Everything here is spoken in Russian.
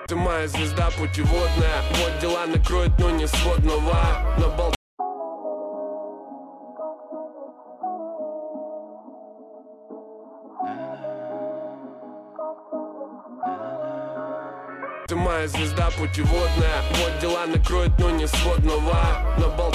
Ты моя звезда путеводная, вот дела накроют, но не сводного. На бал... Ты моя звезда путеводная, вот дела накроют, но не сводного. На бал...